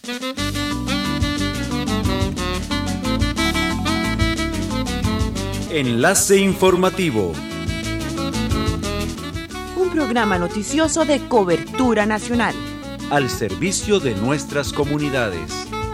Enlace informativo. Un programa noticioso de cobertura nacional. Al servicio de nuestras comunidades.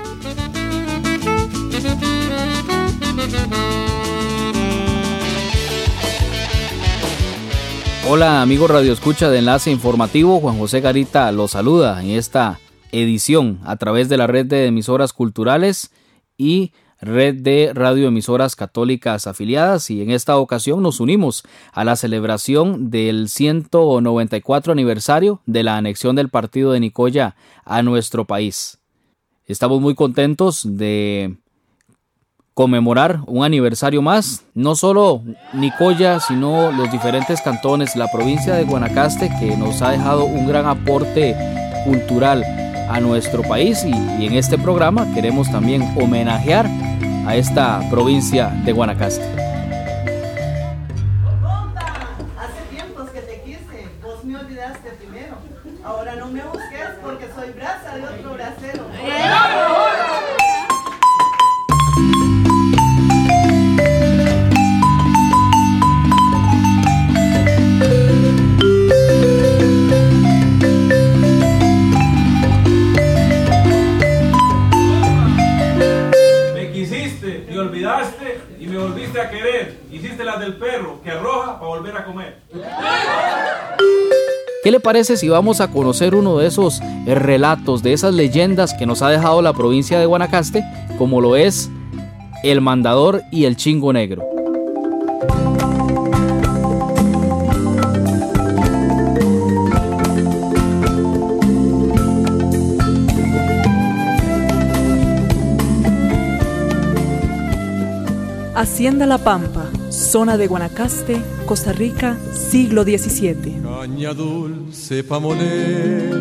Hola amigos Radio Escucha de Enlace Informativo, Juan José Garita los saluda en esta edición a través de la red de emisoras culturales y red de radioemisoras católicas afiliadas, y en esta ocasión nos unimos a la celebración del 194 aniversario de la anexión del partido de Nicoya a nuestro país. Estamos muy contentos de conmemorar un aniversario más, no solo Nicoya, sino los diferentes cantones, la provincia de Guanacaste, que nos ha dejado un gran aporte cultural a nuestro país, y en este programa queremos también homenajear a esta provincia de Guanacaste. Hace tiempos que te quise, vos me olvidaste primero. Ahora no me busques porque soy brasa de otro bracero. Y me volviste a querer. Hiciste las del perro que arroja para volver a comer. ¿Qué le parece si vamos a conocer uno de esos relatos, de esas leyendas que nos ha dejado la provincia de Guanacaste, como lo es El Mandador y el Chingo Negro? Hacienda La Pampa, zona de Guanacaste, Costa Rica, siglo XVII. Caña dulce pa' moler,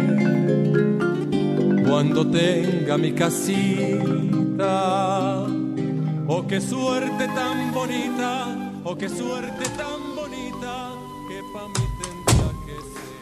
cuando tenga mi casita. Oh, qué suerte tan bonita, oh, qué suerte tan bonita, que pa' mí tendrá que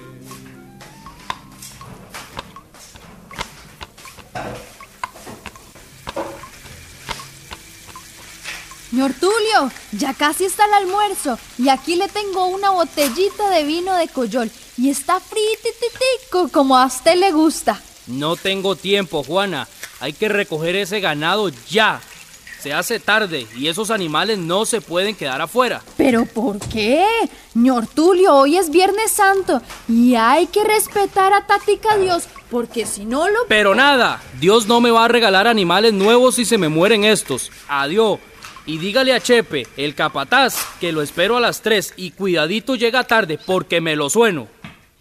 Señor Tulio, ya casi está el almuerzo y aquí le tengo una botellita de vino de Coyol y está fritititico como a usted le gusta. No tengo tiempo, Juana. Hay que recoger ese ganado ya. Se hace tarde y esos animales no se pueden quedar afuera. ¿Pero por qué? Señor Tulio, hoy es Viernes Santo y hay que respetar a Tatica Dios, porque si no lo... Pero nada, Dios no me va a regalar animales nuevos si se me mueren estos. Adiós. Y dígale a Chepe, el capataz, que lo espero a las 3 y cuidadito llega tarde porque me lo sueno.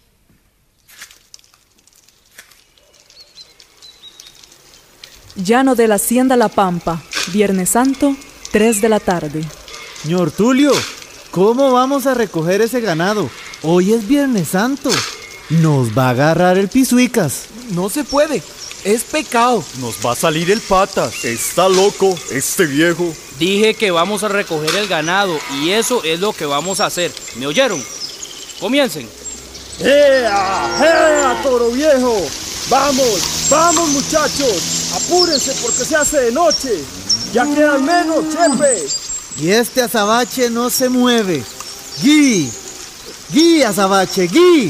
Llano de la Hacienda La Pampa, Viernes Santo, 3 de la tarde. Señor Tulio, ¿cómo vamos a recoger ese ganado? Hoy es Viernes Santo. Nos va a agarrar el pisuicas. No se puede, es pecado. Nos va a salir el patas. Está loco este viejo. Dije que vamos a recoger el ganado y eso es lo que vamos a hacer. ¿Me oyeron? Comiencen. ¡Ea! ¡Ea, toro viejo! ¡Vamos! ¡Vamos, muchachos! ¡Apúrense porque se hace de noche! ¡Ya quedan menos, Chepe! Y este azabache no se mueve. ¡Gui! ¡Gui, azabache! ¡Gui!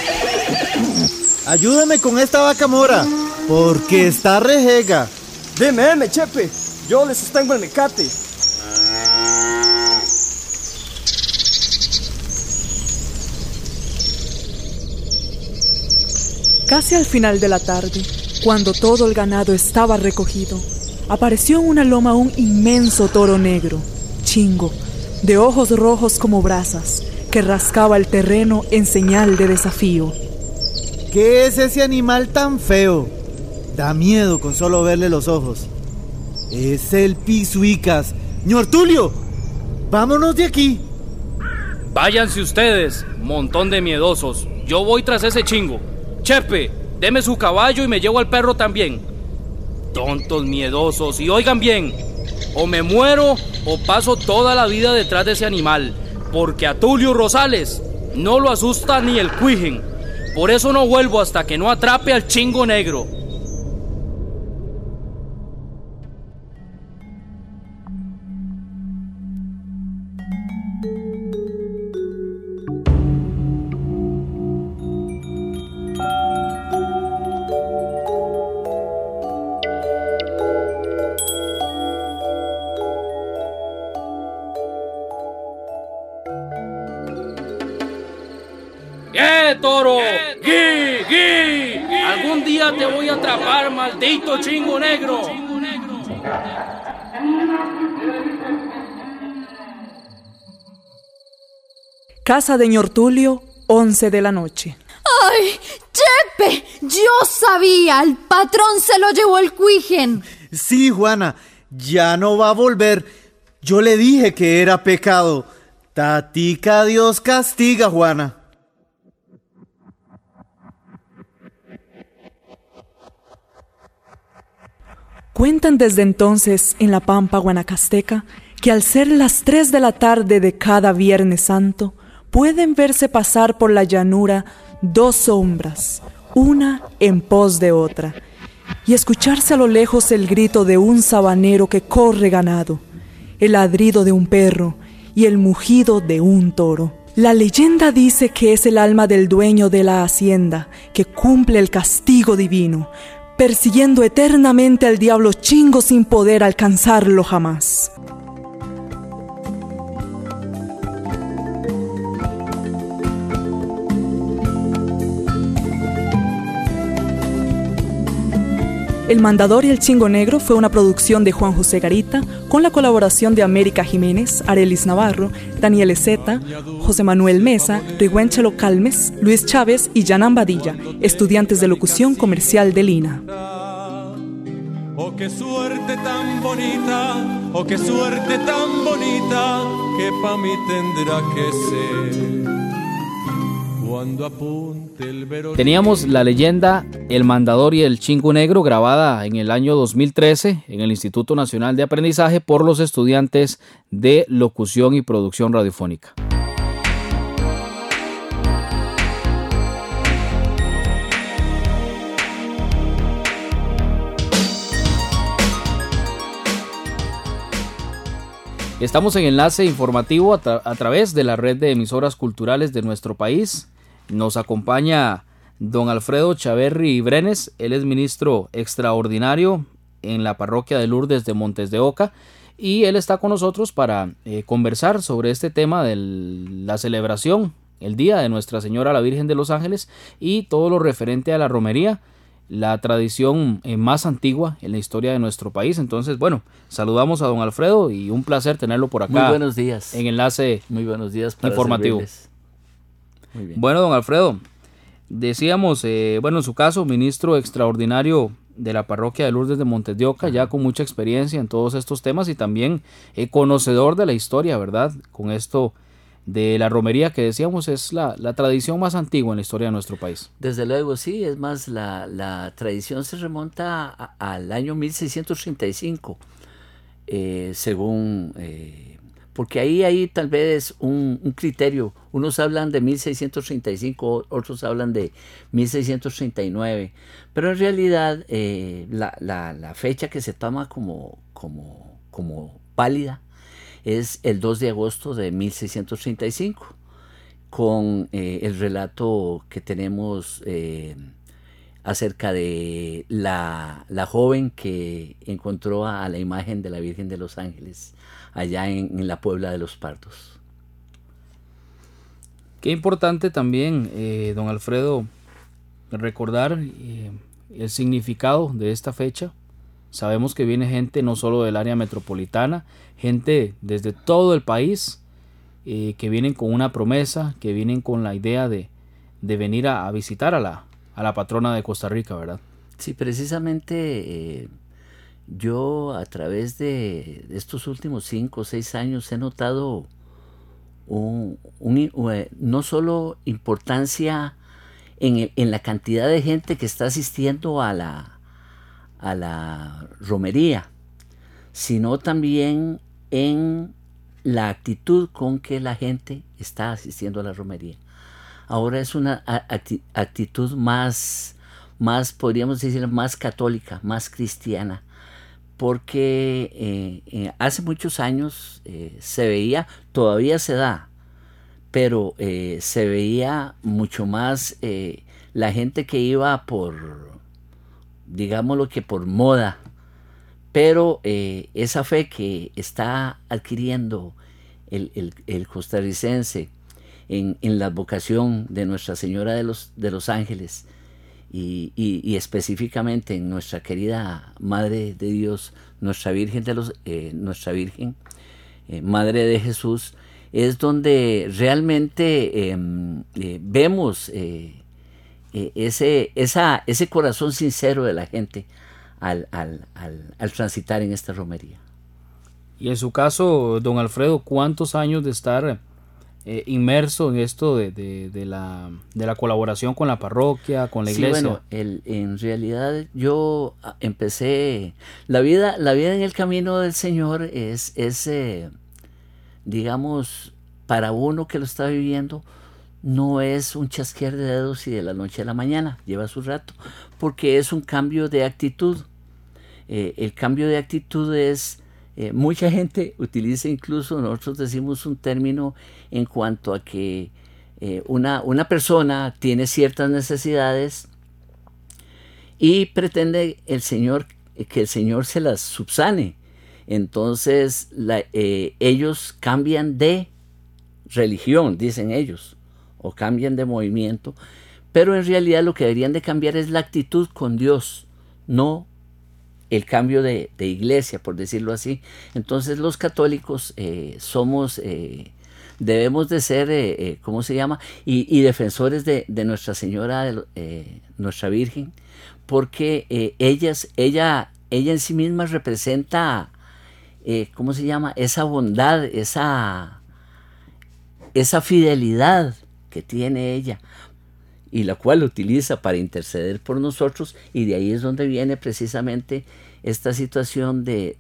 Ayúdame con esta vaca mora, porque está rejega. Deme, Chepe. Yo les sostengo el mecate. Casi al final de la tarde, cuando todo el ganado estaba recogido, apareció en una loma un inmenso toro negro, Chingo, de ojos rojos como brasas, que rascaba el terreno en señal de desafío. ¿Qué es ese animal tan feo? Da miedo con solo verle los ojos. Es el pisuicas. Señor Tulio, vámonos de aquí. Váyanse ustedes, montón de miedosos. Yo voy tras ese Chingo. Chepe, deme su caballo y me llevo al perro también. Tontos miedosos, y oigan bien, o me muero o paso toda la vida detrás de ese animal, porque a Tulio Rosales no lo asusta ni el cuijen. Por eso no vuelvo hasta que no atrape al Chingo Negro. Algún día te voy a atrapar, maldito chingo negro. Casa de Ñor Tulio, 11 de la noche. ¡Ay, Chepe! Yo sabía, el patrón se lo llevó el cuijen. Sí, Juana, ya no va a volver. Yo le dije que era pecado. Tatica Dios castiga, Juana. Cuentan desde entonces en la pampa guanacasteca que al ser las 3 de la tarde de cada Viernes Santo, pueden verse pasar por la llanura 2 sombras, una en pos de otra, y escucharse a lo lejos el grito de un sabanero que corre ganado, el ladrido de un perro y el mugido de un toro. La leyenda dice que es el alma del dueño de la hacienda que cumple el castigo divino, persiguiendo eternamente al diablo chingo sin poder alcanzarlo jamás. El Mandador y el Chingo Negro fue una producción de Juan José Garita, con la colaboración de América Jiménez, Arelis Navarro, Daniel Ezeta, José Manuel Mesa, Rigüenchelo Calmes, Luis Chávez y Yanan Badilla, estudiantes de locución comercial de Lina. Oh, qué suerte tan bonita, oh, qué suerte tan bonita, que pa' mí tendrá que ser. Cuando apunte el verano. Teníamos la leyenda El Mandador y el Chingo Negro, grabada en el año 2013 en el Instituto Nacional de Aprendizaje por los estudiantes de Locución y Producción Radiofónica. Estamos en enlace informativo a través de la red de emisoras culturales de nuestro país. Nos acompaña don Alfredo Chaverri Brenes. Él es ministro extraordinario en la parroquia de Lourdes de Montes de Oca, y él está con nosotros para conversar sobre este tema de la celebración, el Día de Nuestra Señora la Virgen de los Ángeles, y todo lo referente a la romería, la tradición más antigua en la historia de nuestro país. Entonces, bueno, saludamos a don Alfredo y un placer tenerlo por acá. Muy buenos días. En enlace Muy buenos días para informativo. Muy bien. Bueno, don Alfredo, decíamos, en su caso, ministro extraordinario de la parroquia de Lourdes de Montes de Oca, ya con mucha experiencia en todos estos temas y también conocedor de la historia, ¿verdad? Con esto de la romería, que decíamos es la tradición más antigua en la historia de nuestro país. Desde luego, sí, es más, la tradición se remonta al año 1635, según... porque ahí hay tal vez un criterio. Unos hablan de 1635, otros hablan de 1639, pero en realidad la fecha que se toma como válida es el 2 de agosto de 1635, con el relato que tenemos acerca de la joven que encontró a la imagen de la Virgen de los Ángeles allá en la Puebla de los Pardos. Qué importante también, don Alfredo, recordar el significado de esta fecha. Sabemos que viene gente no solo del área metropolitana, gente desde todo el país, que vienen con una promesa, que vienen con la idea de venir a visitar a la patrona de Costa Rica, ¿verdad? Sí, precisamente yo a través de estos últimos 5 o 6 años he notado no solo importancia en la cantidad de gente que está asistiendo a la romería, sino también en la actitud con que la gente está asistiendo a la romería. Ahora es una actitud más podríamos decir, más católica, más cristiana, porque hace muchos años se veía, todavía se da, pero se veía mucho más la gente que iba digámoslo que por moda, pero esa fe que está adquiriendo el costarricense en la vocación de Nuestra Señora de los Ángeles y específicamente en nuestra querida Madre de Dios, nuestra Virgen, Madre de Jesús, es donde realmente vemos ese corazón sincero de la gente al transitar en esta romería. Y en su caso, don Alfredo, ¿cuántos años de estar inmerso en esto de la colaboración con la parroquia, con la iglesia? Sí, bueno, en realidad yo empecé la vida en el camino del Señor es digamos, para uno que lo está viviendo, no es un chasquear de dedos y de la noche a la mañana, lleva su rato, porque es un cambio de actitud. El cambio de actitud es, mucha gente utiliza, incluso nosotros decimos un término en cuanto a que una persona tiene ciertas necesidades y pretende que el Señor se las subsane. Entonces ellos cambian de religión, dicen ellos, o cambian de movimiento, pero en realidad lo que deberían de cambiar es la actitud con Dios, no el cambio de iglesia, por decirlo así. Entonces los católicos debemos de ser, ¿cómo se llama? Y defensores de Nuestra Señora, nuestra Virgen, porque ella en sí misma representa, ¿cómo se llama? Esa bondad, esa fidelidad que tiene ella, y la cual utiliza para interceder por nosotros, y de ahí es donde viene precisamente esta situación de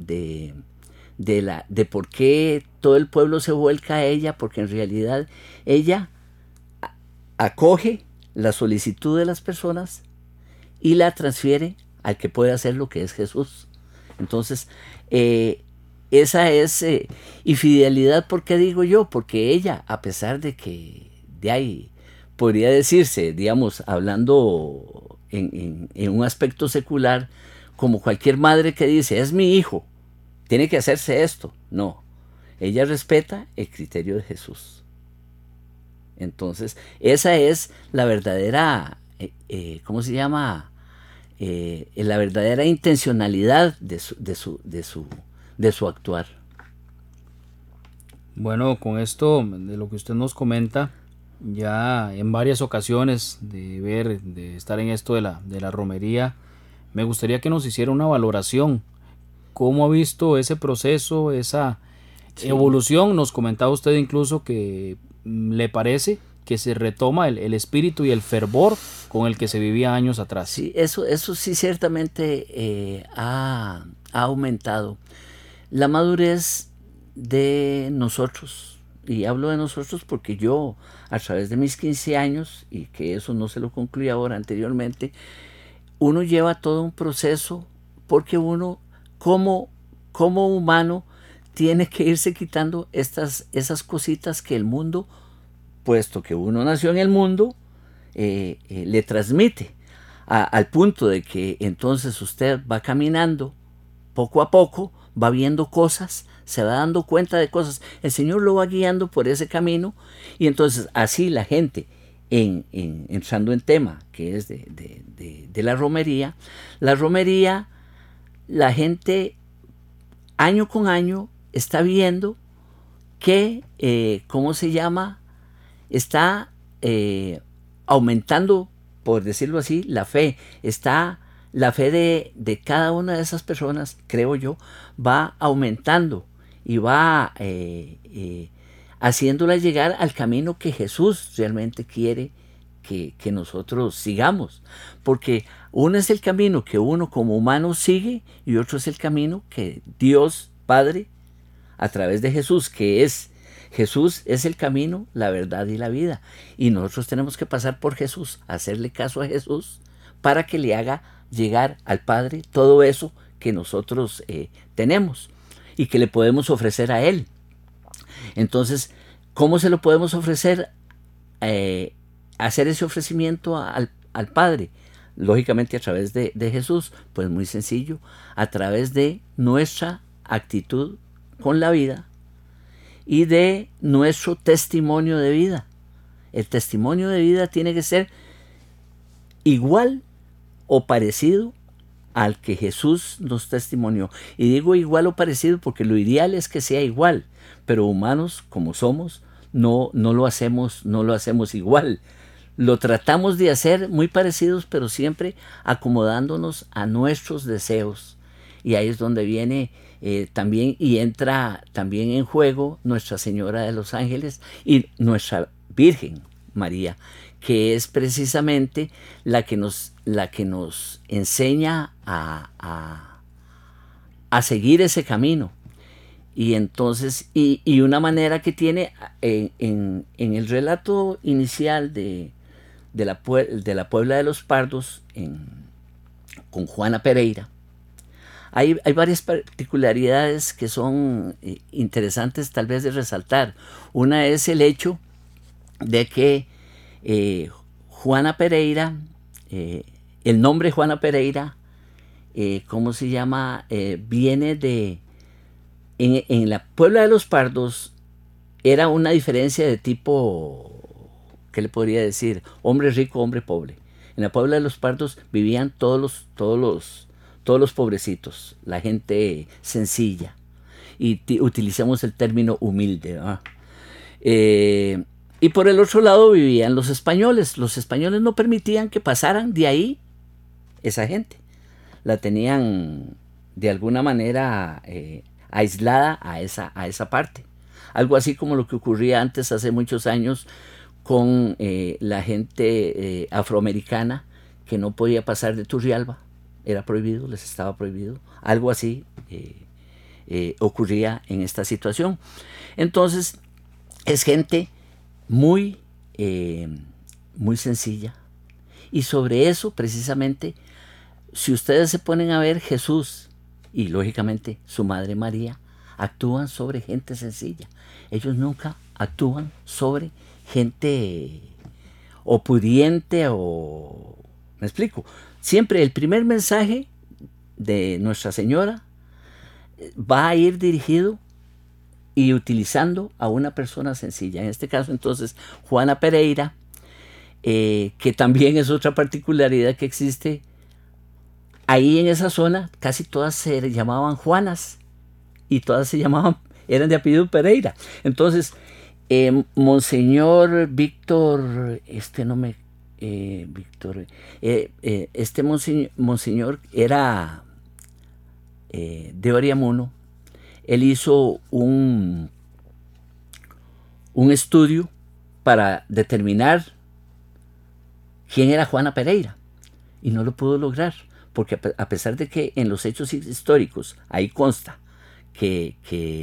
por qué todo el pueblo se vuelca a ella, porque en realidad ella acoge la solicitud de las personas y la transfiere al que puede hacer lo que es Jesús. Entonces, esa es, y fidelidad, ¿por qué digo yo? Porque ella, a pesar de que de ahí podría decirse, digamos, hablando en un aspecto secular, como cualquier madre que dice, es mi hijo, tiene que hacerse esto. No, ella respeta el criterio de Jesús. Entonces, esa es la verdadera, ¿cómo se llama? La verdadera intencionalidad de su actuar. Bueno, con esto de lo que usted nos comenta, ya en varias ocasiones de estar en esto de la romería, me gustaría que nos hiciera una valoración. ¿Cómo ha visto ese proceso, esa evolución? Nos comentaba usted incluso que le parece que se retoma el espíritu y el fervor con el que se vivía años atrás. Sí, eso sí ciertamente ha aumentado. La madurez de nosotros, y hablo de nosotros porque yo, a través de mis 15 años, y que eso no se lo concluí ahora, anteriormente, uno lleva todo un proceso, porque uno como humano tiene que irse quitando esas cositas que el mundo, puesto que uno nació en el mundo, le transmite, al punto de que entonces usted va caminando poco a poco, va viendo cosas, se va dando cuenta de cosas, el Señor lo va guiando por ese camino, y entonces así la gente, entrando en tema que es de la romería, la gente año con año está viendo que, ¿cómo se llama? Está aumentando, por decirlo así, la fe. La fe de cada una de esas personas, creo yo, va aumentando y va haciéndola llegar al camino que Jesús realmente quiere que nosotros sigamos. Porque uno es el camino que uno como humano sigue, y otro es el camino que Dios Padre, a través de Jesús, Jesús es el camino, la verdad y la vida. Y nosotros tenemos que pasar por Jesús, hacerle caso a Jesús, para que le haga llegar al Padre todo eso que nosotros tenemos y que le podemos ofrecer a Él. Entonces, ¿cómo se lo podemos ofrecer? Hacer ese ofrecimiento al Padre, lógicamente a través de Jesús. Pues muy sencillo, a través de nuestra actitud con la vida y de nuestro testimonio de vida. El testimonio de vida tiene que ser igual o parecido al que Jesús nos testimonió. Y digo igual o parecido porque lo ideal es que sea igual, pero humanos como somos, no lo hacemos igual. Lo tratamos de hacer muy parecidos, pero siempre acomodándonos a nuestros deseos. Y ahí es donde viene también y entra también en juego Nuestra Señora de los Ángeles y nuestra Virgen María, que es precisamente la que nos enseña a seguir ese camino. Y entonces, y una manera que tiene en el relato inicial de la Puebla de los Pardos con Juana Pereira, hay varias particularidades que son interesantes tal vez de resaltar. Una es el hecho de que Juana Pereira, el nombre Juana Pereira, ¿cómo se llama? Viene de... En la Puebla de los Pardos era una diferencia de tipo, ¿qué le podría decir? Hombre rico, hombre pobre. En la Puebla de los Pardos vivían todos los pobrecitos, la gente sencilla. Y utilizamos el término humilde, ¿verdad? Y por el otro lado vivían los españoles. Los españoles no permitían que pasaran de ahí esa gente. La tenían de alguna manera aislada a esa parte. Algo así como lo que ocurría antes, hace muchos años, con la gente afroamericana que no podía pasar de Turrialba. Era prohibido, les estaba prohibido. Algo así ocurría en esta situación. Entonces, es gente muy sencilla. Y sobre eso, precisamente, si ustedes se ponen a ver, Jesús y lógicamente su madre María actúan sobre gente sencilla. Ellos nunca actúan sobre gente o pudiente o... ¿Me explico? Siempre el primer mensaje de Nuestra Señora va a ir dirigido y utilizando a una persona sencilla. En este caso, entonces, Juana Pereira, que también es otra particularidad que existe. Ahí en esa zona casi todas se llamaban Juanas y todas eran de apellido Pereira. Entonces, Monseñor Víctor, Monseñor era de Oriamuno. Él hizo un estudio para determinar quién era Juana Pereira y no lo pudo lograr. Porque a pesar de que en los hechos históricos ahí consta que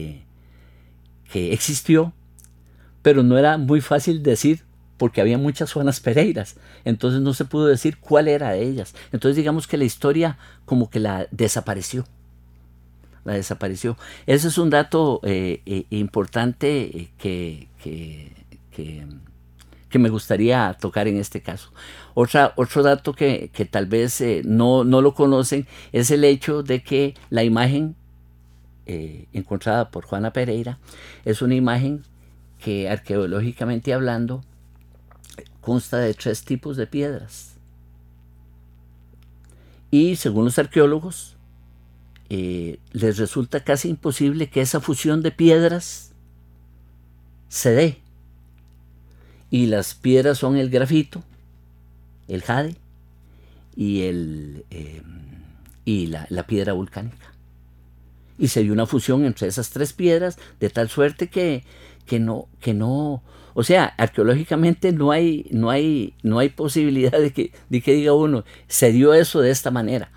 existió, pero no era muy fácil decir porque había muchas Juanas Pereiras, entonces no se pudo decir cuál era de ellas. Entonces digamos que la historia como que la desapareció. Ese es un dato importante que me gustaría tocar en este caso. Otro dato que tal vez no lo conocen es el hecho de que la imagen encontrada por Juana Pereira es una imagen que arqueológicamente hablando consta de 3 tipos de piedras. Y según los arqueólogos, les resulta casi imposible que esa fusión de piedras se dé. Y las piedras son el grafito, el jade y la piedra volcánica. Y se dio una fusión entre esas 3 piedras de tal suerte que no, o sea, arqueológicamente no hay posibilidad de que diga uno, se dio eso de esta manera.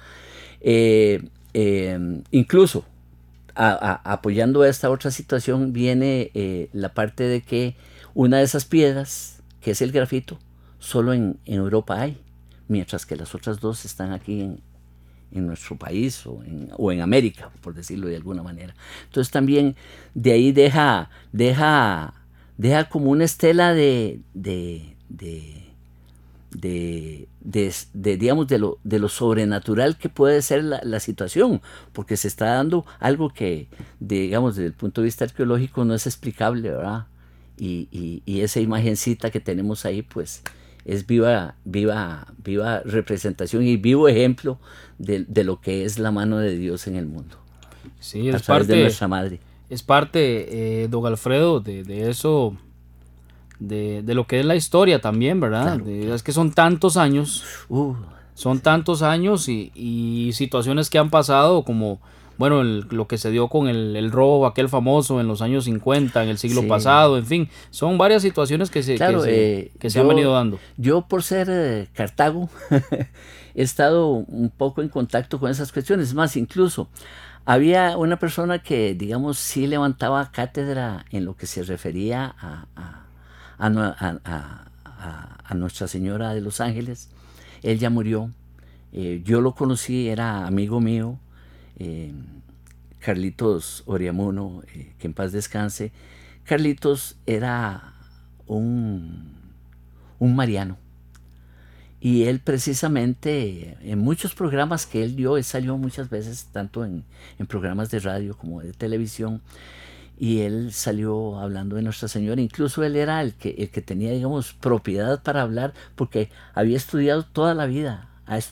Incluso apoyando esta otra situación viene la parte de que una de esas piedras, que es el grafito, solo en Europa hay, mientras que las otras 2 están aquí en nuestro país o en América, por decirlo de alguna manera. Entonces también de ahí deja como una estela digamos de lo sobrenatural que puede ser la situación, porque se está dando algo que, digamos, desde el punto de vista arqueológico no es explicable, ¿verdad? Y esa imagencita que tenemos ahí, pues, es viva representación y vivo ejemplo de lo que es la mano de Dios en el mundo. Sí, es parte de nuestra madre. Es parte, don Alfredo, de eso, de lo que es la historia también, ¿verdad? Claro. Es que son tantos años, y situaciones que han pasado como, bueno, lo que se dio con el robo aquel famoso en los años 50, en el siglo pasado, en fin, son varias situaciones que se han venido dando. Yo, por ser Cartago, he estado un poco en contacto con esas cuestiones, más incluso había una persona que, digamos, sí levantaba cátedra en lo que se refería a Nuestra Señora de los Ángeles. Él ya murió. Yo lo conocí, era amigo mío, Carlitos Oriamuno, que en paz descanse. Carlitos era un mariano. Y él precisamente, en muchos programas que él dio, él salió muchas veces, tanto en programas de radio como de televisión, y él salió hablando de Nuestra Señora. Incluso él era el que tenía, digamos, propiedad para hablar, porque había estudiado toda la vida,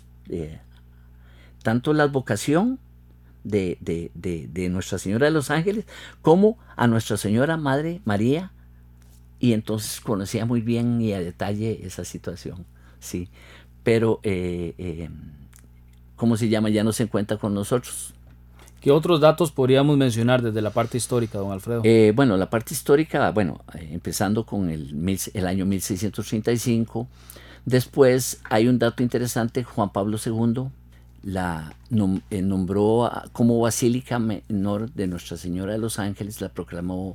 tanto la advocación de Nuestra Señora de los Ángeles, como a Nuestra Señora Madre María, y entonces conocía muy bien y a detalle esa situación. Sí, pero ¿cómo se llama? Ya no se encuentra con nosotros. ¿Qué otros datos podríamos mencionar desde la parte histórica, don Alfredo? Bueno, la parte histórica, empezando con el año 1635. Después hay un dato interesante: Juan Pablo II la nombró como Basílica Menor de Nuestra Señora de los Ángeles, la proclamó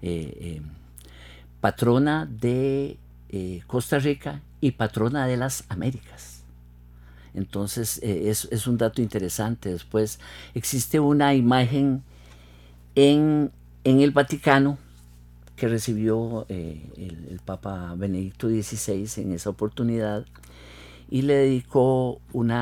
patrona de Costa Rica y patrona de las Américas. Entonces es un dato interesante. Después existe una imagen en el Vaticano que recibió el Papa Benedicto XVI en esa oportunidad, y le dedicó un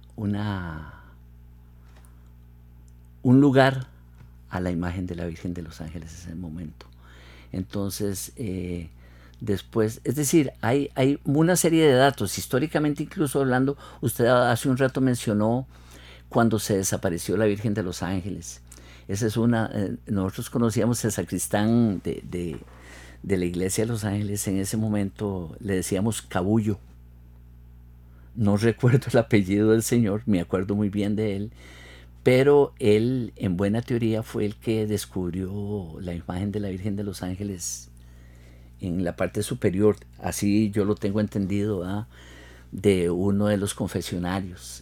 lugar a la imagen de la Virgen de los Ángeles en ese momento. Entonces después, es decir, hay una serie de datos, históricamente incluso hablando. Usted hace un rato mencionó cuando se desapareció la Virgen de los Ángeles. Esa es nosotros conocíamos al sacristán de la iglesia de Los Ángeles. En ese momento le decíamos Cabullo. No recuerdo el apellido del señor, me acuerdo muy bien de él, pero él, en buena teoría, fue el que descubrió la imagen de la Virgen de los Ángeles en la parte superior, así yo lo tengo entendido, de uno de los confesionarios.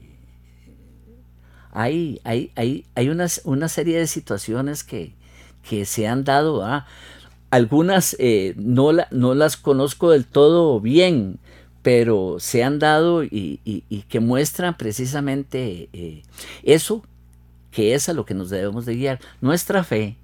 Hay una serie de situaciones que se han dado. Algunas no las conozco del todo bien, pero se han dado y que muestran precisamente eso, que es a lo que nos debemos de guiar. Nuestra fe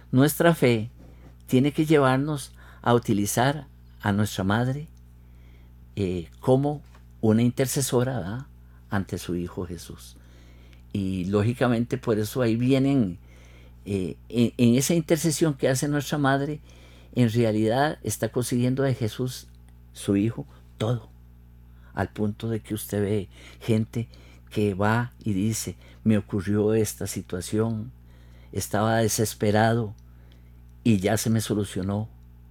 tiene que llevarnos a utilizar a nuestra madre como una intercesora ante su Hijo Jesús. Y lógicamente por eso ahí vienen, en esa intercesión que hace nuestra madre, en realidad está consiguiendo de Jesús, su Hijo, todo, al punto de que usted ve gente que va y dice: me ocurrió esta situación, estaba desesperado y ya se me solucionó.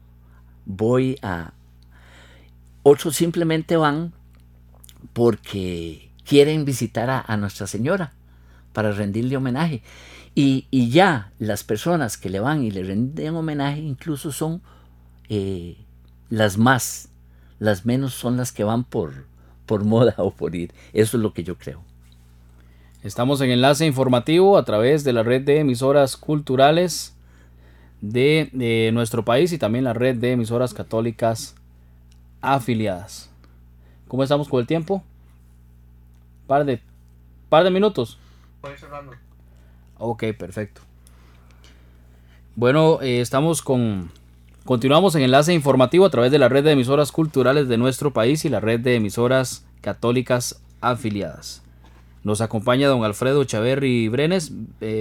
Otros simplemente van porque quieren visitar a Nuestra Señora para rendirle homenaje, y ya las personas que le van y le rinden homenaje incluso son las menos son las que van por moda o por ir. Eso es lo que yo creo. Estamos en Enlace Informativo a través de la red de emisoras culturales de nuestro país y también la red de emisoras católicas afiliadas. ¿Cómo estamos con el tiempo? Par de minutos. Voy cerrando. Ok, perfecto. Bueno, continuamos en Enlace Informativo a través de la red de emisoras culturales de nuestro país y la red de emisoras católicas afiliadas. Nos acompaña don Alfredo Chaverri Brenes,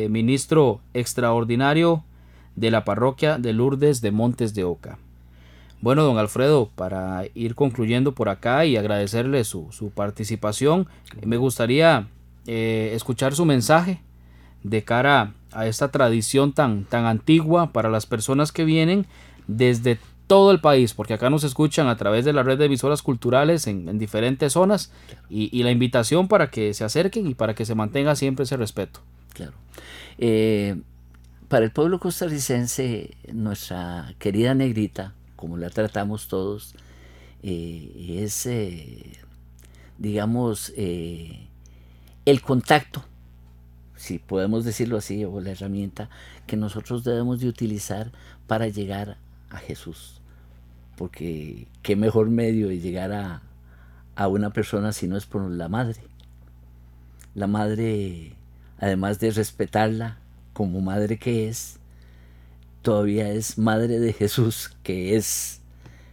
ministro extraordinario de la parroquia de Lourdes de Montes de Oca. Bueno, don Alfredo, para ir concluyendo por acá y agradecerle su participación, me gustaría escuchar su mensaje de cara a esta tradición tan antigua para las personas que vienen desde todo el país, porque acá nos escuchan a través de la red de emisoras culturales en diferentes zonas, y la invitación para que se acerquen y para que se mantenga siempre ese respeto. Claro. Para el pueblo costarricense, nuestra querida negrita, como la tratamos todos, es, digamos, el contacto, si podemos decirlo así, o la herramienta que nosotros debemos de utilizar para llegar a Jesús. Porque qué mejor medio de llegar a una persona si no es por la madre. La madre, además de respetarla como madre que es, todavía es madre de Jesús, que es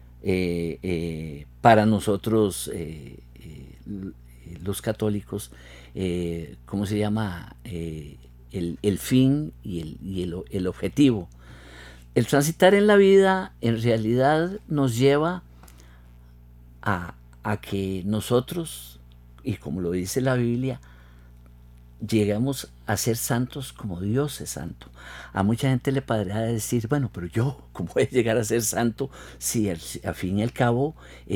para nosotros los católicos, ¿cómo se llama? El fin y el objetivo. El transitar en la vida en realidad nos lleva a que nosotros, y como lo dice la Biblia, llegamos a ser santos como Dios es santo. A mucha gente le podrá decir, bueno, pero yo, ¿cómo voy a llegar a ser santo si al fin y al cabo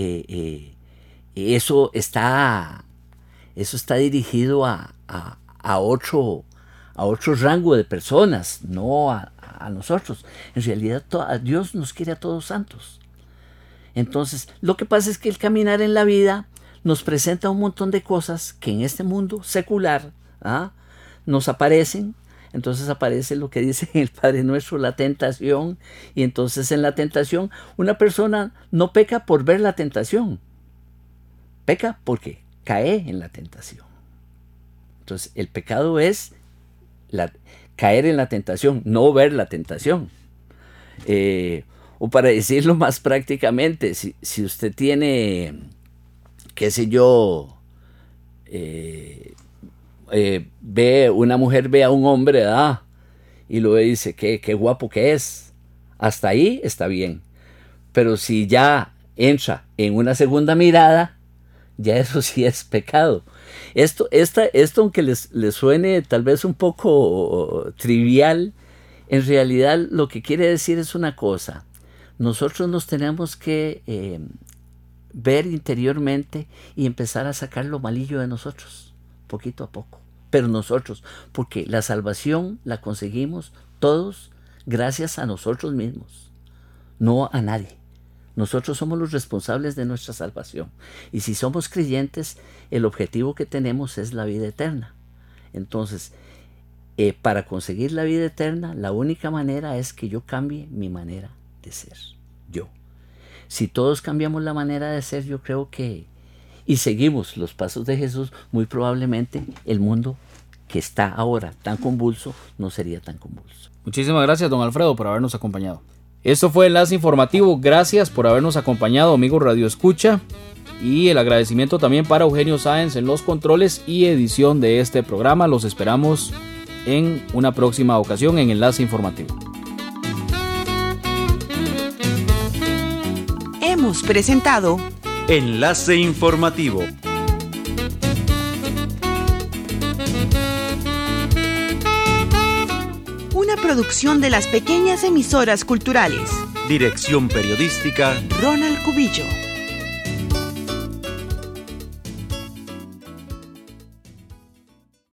eso está dirigido a otro rango de personas, no a nosotros? En realidad Dios nos quiere a todos santos. Entonces, lo que pasa es que el caminar en la vida nos presenta un montón de cosas que en este mundo secular nos aparecen. Entonces aparece lo que dice el Padre Nuestro, la tentación, y entonces en la tentación una persona no peca por ver la tentación, peca porque cae en la tentación. Entonces el pecado es caer en la tentación, no ver la tentación. O para decirlo más prácticamente, si usted tiene, qué sé yo, una mujer ve a un hombre, y luego dice, qué guapo que es, hasta ahí está bien. Pero si ya entra en una segunda mirada, ya eso sí es pecado. Esto aunque les suene tal vez un poco trivial, en realidad lo que quiere decir es una cosa. Nosotros nos tenemos que ver interiormente y empezar a sacar lo malillo de nosotros, poquito a poco. Pero nosotros, porque la salvación la conseguimos todos gracias a nosotros mismos, no a nadie. Nosotros somos los responsables de nuestra salvación. Y si somos creyentes, el objetivo que tenemos es la vida eterna. Entonces, para conseguir la vida eterna, la única manera es que yo cambie mi manera de ser. Yo. Si todos cambiamos la manera de ser, yo creo que, y seguimos los pasos de Jesús, muy probablemente el mundo que está ahora tan convulso no sería tan convulso. Muchísimas gracias, don Alfredo, por habernos acompañado. Esto fue Enlace Informativo. Gracias por habernos acompañado, amigos Radio Escucha, y el agradecimiento también para Eugenio Sáenz en los controles y edición de este programa. Los esperamos en una próxima ocasión en Enlace Informativo. Hemos presentado Enlace Informativo. Una producción de las pequeñas emisoras culturales. Dirección periodística Ronald Cubillo.